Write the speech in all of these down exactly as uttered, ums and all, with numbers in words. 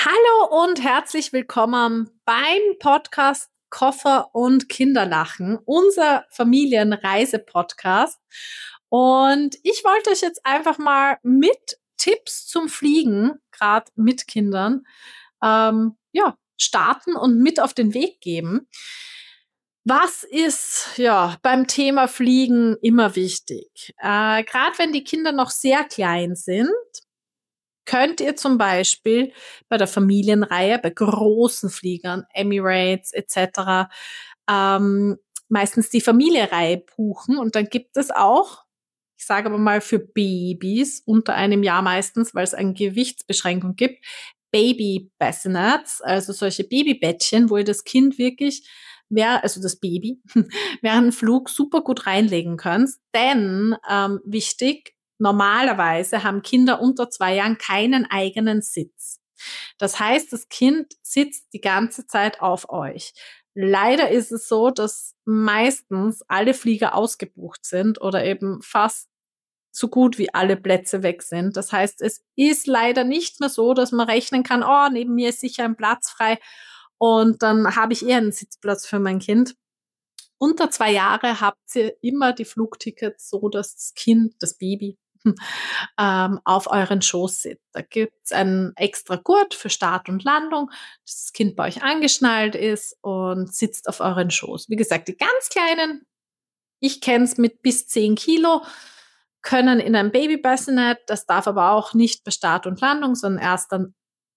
Hallo und herzlich willkommen beim Podcast Koffer und Kinderlachen, unser Familienreise-Podcast. Und ich wollte euch jetzt einfach mal mit Tipps zum Fliegen, gerade mit Kindern, ähm, ja, starten und mit auf den Weg geben. Was ist ja beim Thema Fliegen immer wichtig? Äh, gerade wenn die Kinder noch sehr klein sind, könnt ihr zum Beispiel bei der Familienreihe, bei großen Fliegern, Emirates et cetera, ähm, meistens die Familienreihe buchen. Und dann gibt es auch, ich sage aber mal für Babys unter einem Jahr meistens, weil es eine Gewichtsbeschränkung gibt, Baby-Bassinets, also solche Babybettchen, wo ihr das Kind wirklich, wer, also das Baby, während dem Flug super gut reinlegen könnt. Denn ähm, wichtig, normalerweise haben Kinder unter zwei Jahren keinen eigenen Sitz. Das heißt, das Kind sitzt die ganze Zeit auf euch. Leider ist es so, dass meistens alle Flieger ausgebucht sind oder eben fast so gut wie alle Plätze weg sind. Das heißt, es ist leider nicht mehr so, dass man rechnen kann, oh, neben mir ist sicher ein Platz frei und dann habe ich eher einen Sitzplatz für mein Kind. Unter zwei Jahre habt ihr immer die Flugtickets so, dass das Kind, das Baby, ähm, auf euren Schoß sitzt. Da gibt's einen extra Gurt für Start und Landung, dass das Kind bei euch angeschnallt ist und sitzt auf euren Schoß. Wie gesagt, die ganz Kleinen, ich kenne es mit bis zehn Kilo, können in einem Baby-Bassinet, das darf aber auch nicht bei Start und Landung, sondern erst dann,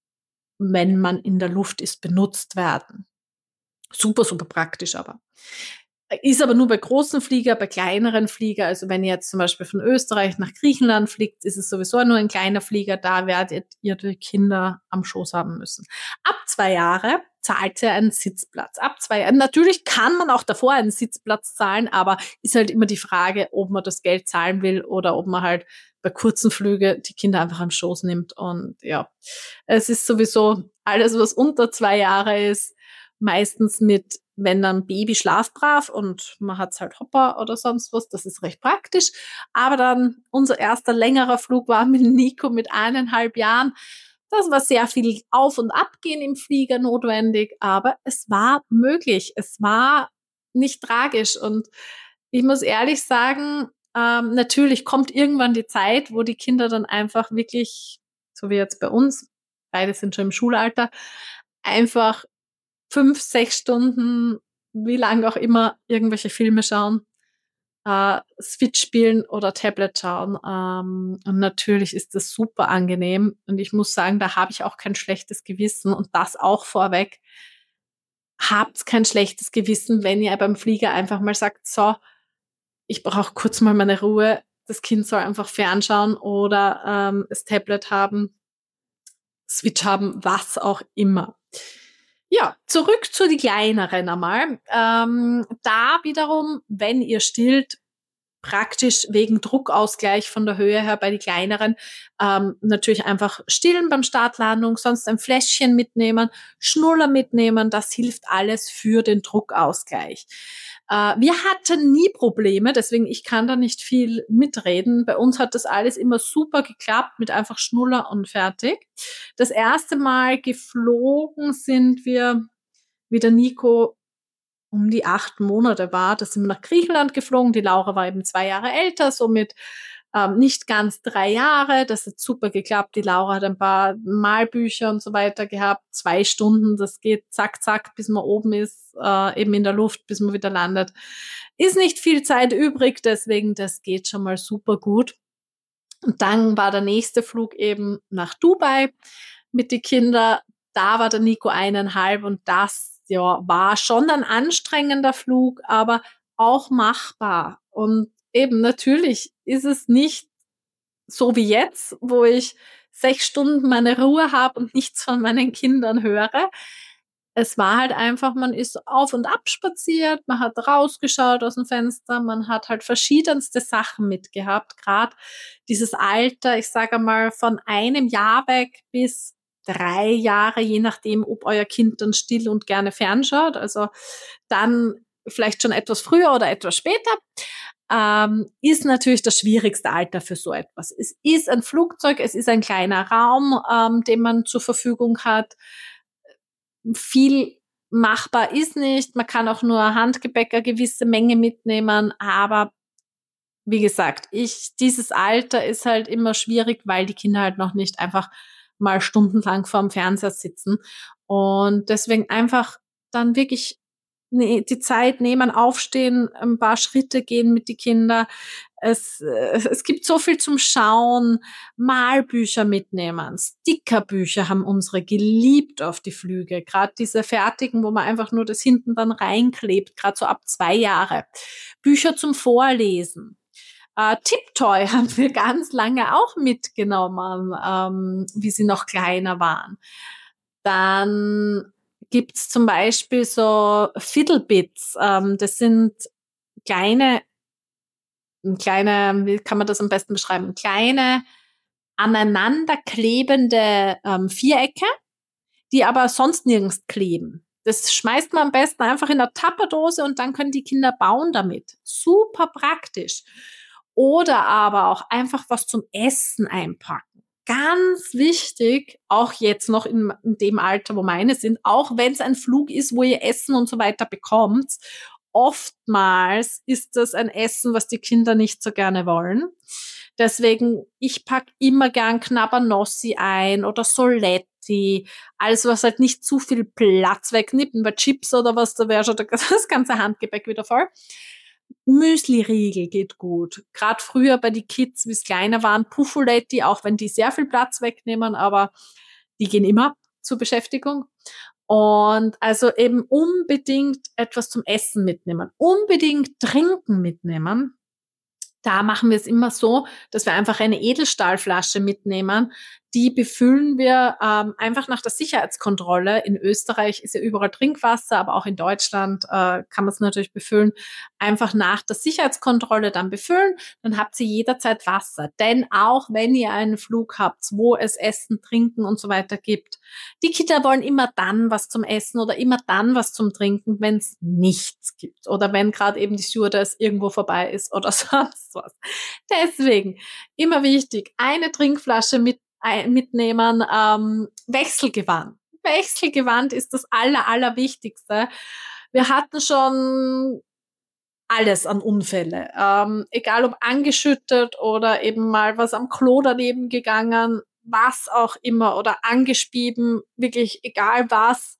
wenn man in der Luft ist, benutzt werden. Super, super praktisch aber. Ist aber nur bei großen Flieger, bei kleineren Flieger, also wenn ihr jetzt zum Beispiel von Österreich nach Griechenland fliegt, ist es sowieso nur ein kleiner Flieger, da werdet ihr die Kinder am Schoß haben müssen. Ab zwei Jahre zahlt ihr einen Sitzplatz. Ab zwei Jahren, natürlich kann man auch davor einen Sitzplatz zahlen, aber ist halt immer die Frage, ob man das Geld zahlen will oder ob man halt bei kurzen Flügen die Kinder einfach am Schoß nimmt. Und ja, es ist sowieso alles, was unter zwei Jahre ist, meistens mit, wenn dann Baby schlafbrav und man hat's halt Hopper oder sonst was, das ist recht praktisch. Aber dann unser erster längerer Flug war mit Nico mit eineinhalb Jahren. Das war sehr viel Auf- und Abgehen im Flieger notwendig, aber es war möglich. Es war nicht tragisch. Und ich muss ehrlich sagen, ähm, natürlich kommt irgendwann die Zeit, wo die Kinder dann einfach wirklich, so wie jetzt bei uns, beide sind schon im Schulalter, einfach fünf, sechs Stunden, wie lang auch immer, irgendwelche Filme schauen, äh, Switch spielen oder Tablet schauen. Ähm, und natürlich ist das super angenehm. Und ich muss sagen, da habe ich auch kein schlechtes Gewissen. Und das auch vorweg. Habt kein schlechtes Gewissen, wenn ihr beim Flieger einfach mal sagt, so, ich brauche kurz mal meine Ruhe. Das Kind soll einfach fernschauen oder ähm, das Tablet haben, Switch haben, was auch immer. Ja, zurück zu die kleineren einmal. Ähm, da wiederum, wenn ihr stillt, praktisch wegen Druckausgleich von der Höhe her bei die kleineren, ähm, natürlich einfach stillen beim Startlandung, sonst ein Fläschchen mitnehmen, Schnuller mitnehmen, das hilft alles für den Druckausgleich. Äh, wir hatten nie Probleme, deswegen ich kann da nicht viel mitreden. Bei uns hat das alles immer super geklappt mit einfach Schnuller und fertig. Das erste Mal geflogen sind wir, wie der Nico um die acht Monate war, da sind wir nach Griechenland geflogen. Die Laura war eben zwei Jahre älter, somit ähm, nicht ganz drei Jahre. Das hat super geklappt. Die Laura hat ein paar Malbücher und so weiter gehabt. Zwei Stunden, das geht zack, zack, bis man oben ist, äh, eben in der Luft, bis man wieder landet. Ist nicht viel Zeit übrig, deswegen das geht schon mal super gut. Und dann war der nächste Flug eben nach Dubai mit den Kindern. Da war der Nico eineinhalb und das ja, war schon ein anstrengender Flug, aber auch machbar. Und eben natürlich ist es nicht so wie jetzt, wo ich sechs Stunden meine Ruhe habe und nichts von meinen Kindern höre. Es war halt einfach, man ist auf und ab spaziert, man hat rausgeschaut aus dem Fenster, man hat halt verschiedenste Sachen mitgehabt. Gerade dieses Alter, ich sage mal von einem Jahr weg bis drei Jahre, je nachdem, ob euer Kind dann still und gerne fernschaut. Also dann vielleicht schon etwas früher oder etwas später. ähm, ist natürlich das schwierigste Alter für so etwas. Es ist ein Flugzeug, es ist ein kleiner Raum, ähm, den man zur Verfügung hat. Viel machbar ist nicht. Man kann auch nur Handgepäck eine gewisse Menge mitnehmen, aber wie gesagt, ich, dieses Alter ist halt immer schwierig, weil die Kinder halt noch nicht einfach mal stundenlang vorm Fernseher sitzen. Und deswegen einfach dann wirklich ne, die Zeit nehmen, aufstehen, ein paar Schritte gehen mit die Kinder. Es, äh, es gibt so viel zum Schauen, Malbücher mitnehmen, Stickerbücher haben unsere geliebt auf die Flüge, gerade diese fertigen, wo man einfach nur das hinten dann reinklebt, gerade so ab zwei Jahre. Bücher zum Vorlesen. Äh, Tiptoy haben wir ganz lange auch mitgenommen, ähm, wie sie noch kleiner waren. Dann gibt's zum Beispiel so Fiddlebits. Ähm, das sind kleine, kleine, wie kann man das am besten beschreiben? Kleine aneinanderklebende ähm, Vierecke, die aber sonst nirgends kleben. Das schmeißt man am besten einfach in eine Tupperdose und dann können die Kinder bauen damit. Super praktisch. Oder aber auch einfach was zum Essen einpacken. Ganz wichtig, auch jetzt noch in, in dem Alter, wo meine sind, auch wenn es ein Flug ist, wo ihr Essen und so weiter bekommt, oftmals ist das ein Essen, was die Kinder nicht so gerne wollen. Deswegen, ich pack immer gern Knabbernossi ein oder Soletti, alles, was halt nicht zu viel Platz wegnimmt, bei Chips oder was, da wäre schon das ganze Handgepäck wieder voll. Müsli-Riegel geht gut. Gerade früher bei die Kids, wie es kleiner waren, Puffoletti, auch wenn die sehr viel Platz wegnehmen, aber die gehen immer zur Beschäftigung. Und also eben unbedingt etwas zum Essen mitnehmen, unbedingt Trinken mitnehmen. Da machen wir es immer so, dass wir einfach eine Edelstahlflasche mitnehmen. Die befüllen wir ähm, einfach nach der Sicherheitskontrolle. In Österreich ist ja überall Trinkwasser, aber auch in Deutschland äh, kann man es natürlich befüllen. Einfach nach der Sicherheitskontrolle dann befüllen, dann habt ihr jederzeit Wasser. Denn auch wenn ihr einen Flug habt, wo es Essen, Trinken und so weiter gibt, die Kinder wollen immer dann was zum Essen oder immer dann was zum Trinken, wenn es nichts gibt. Oder wenn gerade eben die Stewardess irgendwo vorbei ist oder sonst was. Deswegen immer wichtig, eine Trinkflasche mit mitnehmen, ähm, Wechselgewand. Wechselgewand ist das aller, allerwichtigste. Wir hatten schon alles an Unfälle. Ähm, egal ob angeschüttet oder eben mal was am Klo daneben gegangen, was auch immer, oder angespieben, wirklich egal was.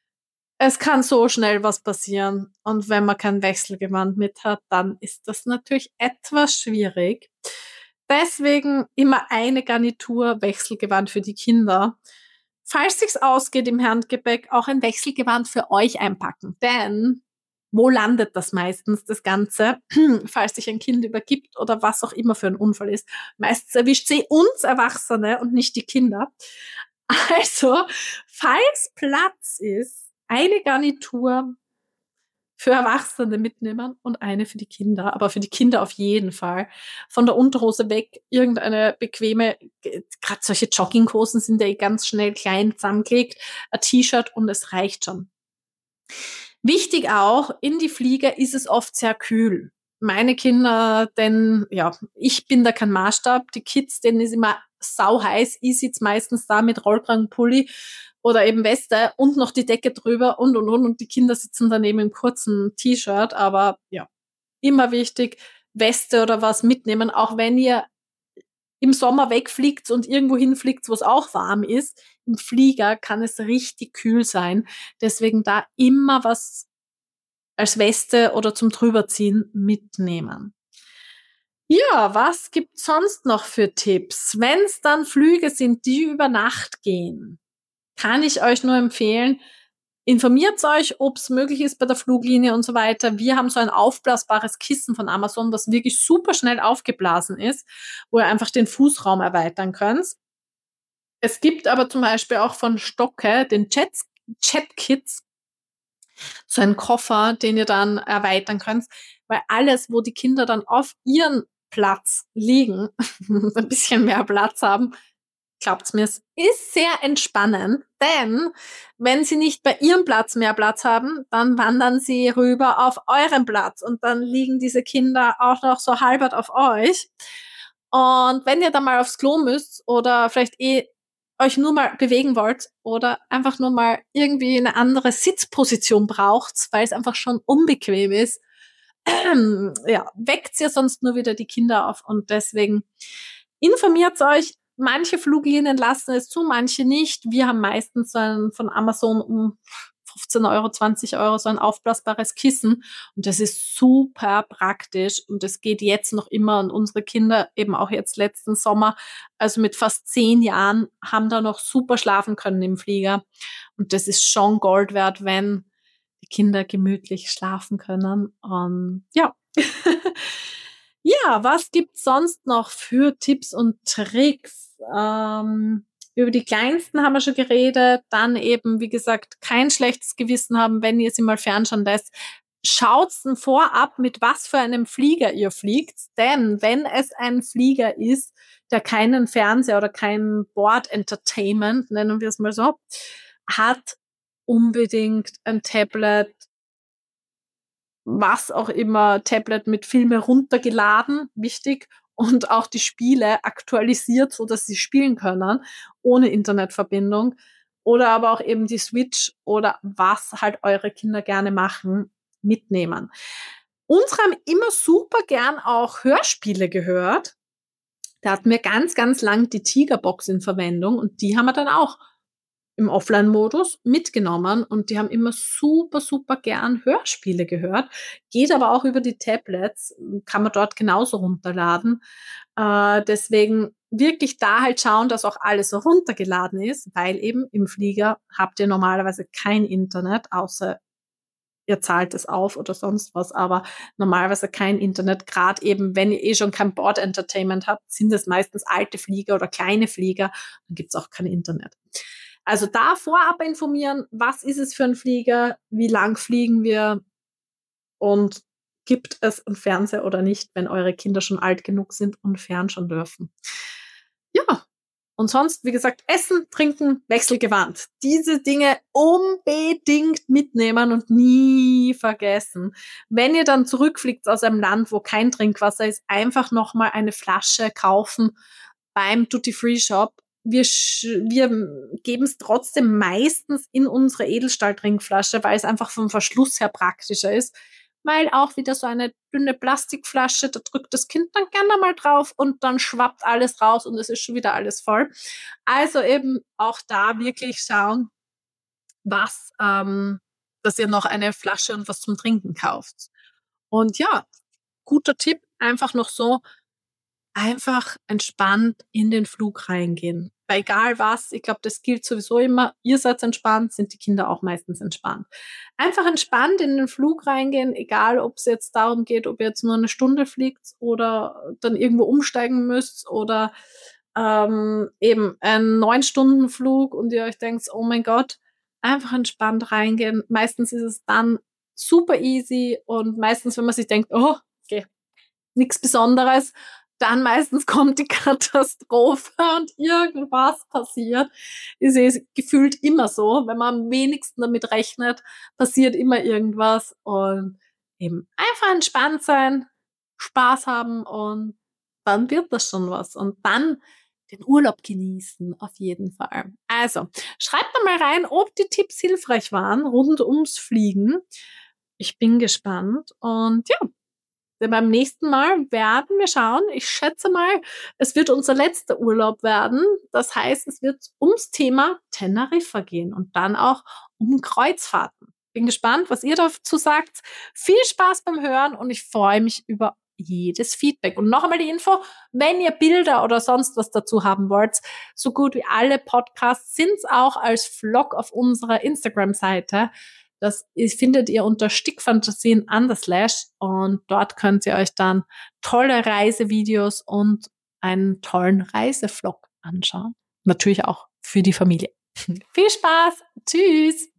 Es kann so schnell was passieren. Und wenn man kein Wechselgewand mit hat, dann ist das natürlich etwas schwierig. Deswegen immer eine Garnitur Wechselgewand für die Kinder. Falls sich's ausgeht im Handgepäck, auch ein Wechselgewand für euch einpacken. Denn wo landet das meistens, das Ganze, falls sich ein Kind übergibt oder was auch immer für ein Unfall ist? Meistens erwischt sie uns Erwachsene und nicht die Kinder. Also, falls Platz ist, eine Garnitur für Erwachsene mitnehmen und eine für die Kinder, aber für die Kinder auf jeden Fall. Von der Unterhose weg, irgendeine bequeme, gerade solche Jogginghosen sind ja ganz schnell klein zusammengelegt, ein T-Shirt und es reicht schon. Wichtig auch, in die Flieger ist es oft sehr kühl. Meine Kinder, denn ja, ich bin da kein Maßstab, die Kids, denen ist immer sau heiß, ich sitze meistens da mit Rollkragenpulli oder eben Weste und noch die Decke drüber und, und, und. Und die Kinder sitzen daneben im kurzen T-Shirt. Aber ja, immer wichtig, Weste oder was mitnehmen. Auch wenn ihr im Sommer wegfliegt und irgendwo hinfliegt, wo es auch warm ist. Im Flieger kann es richtig kühl sein. Deswegen da immer was als Weste oder zum Drüberziehen mitnehmen. Ja, was gibt's sonst noch für Tipps? Wenn es dann Flüge sind, die über Nacht gehen, kann ich euch nur empfehlen, informiert euch, ob es möglich ist bei der Fluglinie und so weiter. Wir haben so ein aufblasbares Kissen von Amazon, was wirklich super schnell aufgeblasen ist, wo ihr einfach den Fußraum erweitern könnt. Es gibt aber zum Beispiel auch von Stocke den Jet, Jet Kids, so einen Koffer, den ihr dann erweitern könnt, weil alles, wo die Kinder dann auf ihren Platz liegen, ein bisschen mehr Platz haben, Glaubt's mir, es ist sehr entspannend, denn wenn sie nicht bei ihrem Platz mehr Platz haben, dann wandern sie rüber auf euren Platz und dann liegen diese Kinder auch noch so halbert auf euch. Und wenn ihr dann mal aufs Klo müsst oder vielleicht eh euch nur mal bewegen wollt oder einfach nur mal irgendwie eine andere Sitzposition braucht, weil es einfach schon unbequem ist, ja, weckt ihr sonst nur wieder die Kinder auf. Und deswegen informiert euch. Manche Fluglinien lassen es zu, manche nicht. Wir haben meistens so ein, von Amazon um fünfzehn Euro, zwanzig Euro so ein aufblasbares Kissen. Und das ist super praktisch. Und das geht jetzt noch immer. Und unsere Kinder, eben auch jetzt letzten Sommer, also mit fast zehn Jahren, haben da noch super schlafen können im Flieger. Und das ist schon Gold wert, wenn die Kinder gemütlich schlafen können. Und ja. Ja, was gibt's sonst noch für Tipps und Tricks? Ähm, über die Kleinsten haben wir schon geredet. Dann eben, wie gesagt, kein schlechtes Gewissen haben, wenn ihr sie mal fernschauen lässt. Schaut's vorab, mit was für einem Flieger ihr fliegt. Denn wenn es ein Flieger ist, der keinen Fernseher oder kein Board Entertainment, nennen wir es mal so, hat, unbedingt ein Tablet, was auch immer, Tablet mit Filme runtergeladen, wichtig, und auch die Spiele aktualisiert, so dass sie spielen können, ohne Internetverbindung. Oder aber auch eben die Switch oder was halt eure Kinder gerne machen, mitnehmen. Unsere haben immer super gern auch Hörspiele gehört. Da hatten wir ganz, ganz lang die Tigerbox in Verwendung und die haben wir dann auch im Offline-Modus mitgenommen und die haben immer super, super gern Hörspiele gehört. Geht aber auch über die Tablets, kann man dort genauso runterladen. Äh, deswegen wirklich da halt schauen, dass auch alles so runtergeladen ist, weil eben im Flieger habt ihr normalerweise kein Internet, außer ihr zahlt es auf oder sonst was, aber normalerweise kein Internet. Gerade eben, wenn ihr eh schon kein Board Entertainment habt, sind es meistens alte Flieger oder kleine Flieger, dann gibt's auch kein Internet. Also da vorab informieren, was ist es für ein Flieger, wie lang fliegen wir und gibt es einen Fernseher oder nicht, wenn eure Kinder schon alt genug sind und fernschauen dürfen. Ja, und sonst, wie gesagt, Essen, Trinken, Wechselgewand. Diese Dinge unbedingt mitnehmen und nie vergessen. Wenn ihr dann zurückfliegt aus einem Land, wo kein Trinkwasser ist, einfach nochmal eine Flasche kaufen beim Duty-Free-Shop. Wir, wir geben es trotzdem meistens in unsere Edelstahl-Trinkflasche, weil es einfach vom Verschluss her praktischer ist. Weil auch wieder so eine dünne Plastikflasche, da drückt das Kind dann gerne mal drauf und dann schwappt alles raus und es ist schon wieder alles voll. Also eben auch da wirklich schauen, was, ähm, dass ihr noch eine Flasche und was zum Trinken kauft. Und ja, guter Tipp, einfach noch so, einfach entspannt in den Flug reingehen. Bei egal was, ich glaube, das gilt sowieso immer, ihr seid entspannt, sind die Kinder auch meistens entspannt. Einfach entspannt in den Flug reingehen, egal ob es jetzt darum geht, ob ihr jetzt nur eine Stunde fliegt oder dann irgendwo umsteigen müsst oder ähm, eben einen neun-Stunden-Flug und ihr euch denkt, oh mein Gott, einfach entspannt reingehen. Meistens ist es dann super easy und meistens, wenn man sich denkt, oh, okay, nichts Besonderes, dann meistens kommt die Katastrophe und irgendwas passiert. Ist es gefühlt immer so. Wenn man am wenigsten damit rechnet, passiert immer irgendwas. Und eben einfach entspannt sein, Spaß haben und dann wird das schon was. Und dann den Urlaub genießen, auf jeden Fall. Also, schreibt doch mal rein, ob die Tipps hilfreich waren rund ums Fliegen. Ich bin gespannt und ja, beim nächsten Mal werden wir schauen. Ich schätze mal, es wird unser letzter Urlaub werden. Das heißt, es wird ums Thema Teneriffa gehen und dann auch um Kreuzfahrten. Bin gespannt, was ihr dazu sagt. Viel Spaß beim Hören und ich freue mich über jedes Feedback. Und noch einmal die Info, wenn ihr Bilder oder sonst was dazu haben wollt, so gut wie alle Podcasts sind es auch als Vlog auf unserer Instagram-Seite. Das findet ihr unter Stickfantasien underslash und dort könnt ihr euch dann tolle Reisevideos und einen tollen Reisevlog anschauen. Natürlich auch für die Familie. Viel Spaß! Tschüss!